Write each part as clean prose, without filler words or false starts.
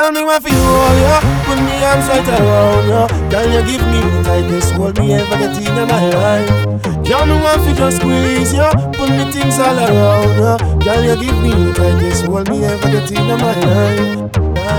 Girl, me want fi hold ya, put me arms right around ya. Girl, you give me the tightest hold me ever get in my life. Girl, me want fi just squeeze ya, put me things all around ya. Girl, you give me the tightest hold me ever get in my life.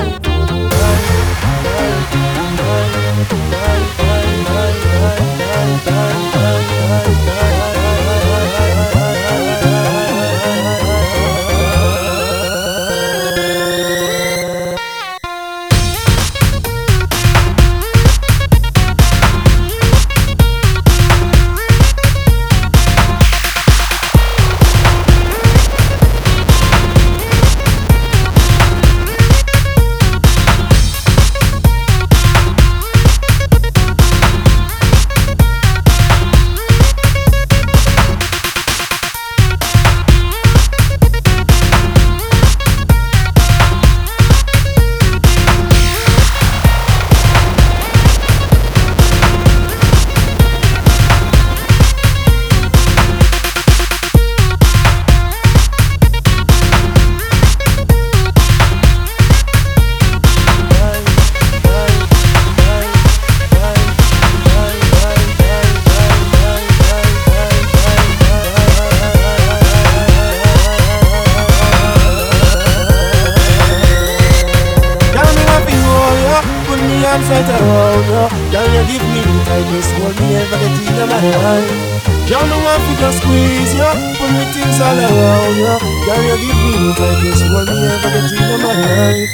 Right around ya. Girl, you give me the tightest hold me ever get in my life. Girl, me want fi just squeeze ya, put me things all around ya. Girl, you give me the tightest hold me ever get in my life.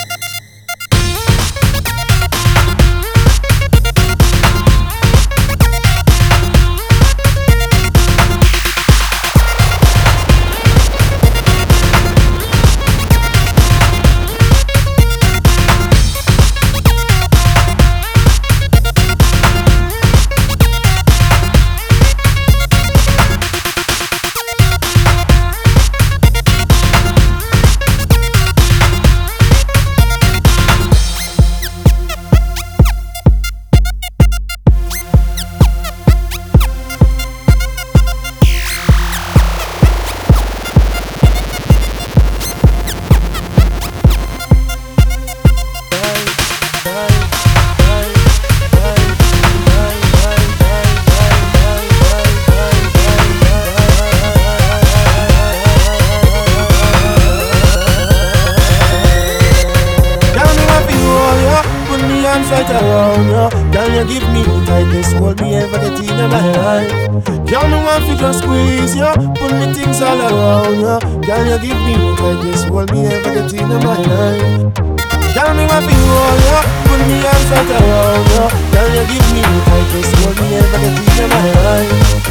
Right around ya. Girl, you give me the tightest hold me ever get in my life. Girl, me want fi just squeeze ya, put me things all around ya. Girl, you give me the tightest hold me ever get in my life. Girl, me want fi hold ya, put me arms right around ya. Girl, you give me the tightest hold me ever get in my life.